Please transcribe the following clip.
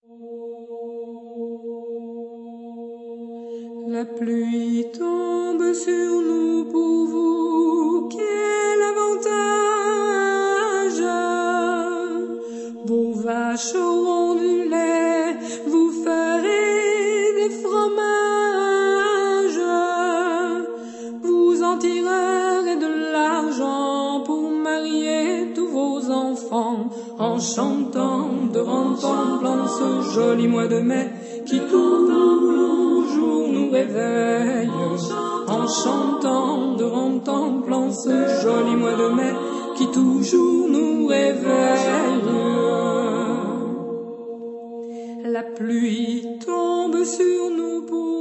La pluie tombe sur nous pour vous, quel avantage! Vos vaches auront du lait, vous ferez des fromages, vous en tirerez de l'argent pour marier tous vos enfants, en chantant de contemplant ce joli mois de mai qui toujours nous réveille, en chantant de contemplant ce joli mois de mai qui toujours nous réveille. La pluie tombe sur nous pour